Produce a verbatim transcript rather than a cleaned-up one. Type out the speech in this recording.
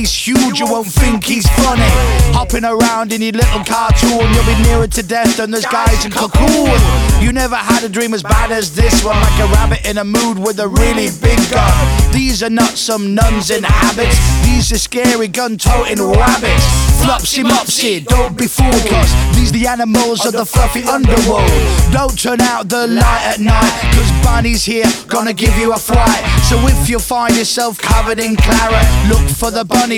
he's huge, you won't think he's funny. Hopping around in your little cartoon, you'll be nearer to death than those guys in Cocoon. You never had a dream as bad as this one, like a rabbit in a mood with a really big gun. These are not some nuns in habits, these are scary gun-toting rabbits. Flopsy mopsy, don't be fooled, cause these the animals of the fluffy underworld. Don't turn out the light at night, cause Bunny's here, gonna give you a fright. So if you find yourself covered in claret, look for the bunny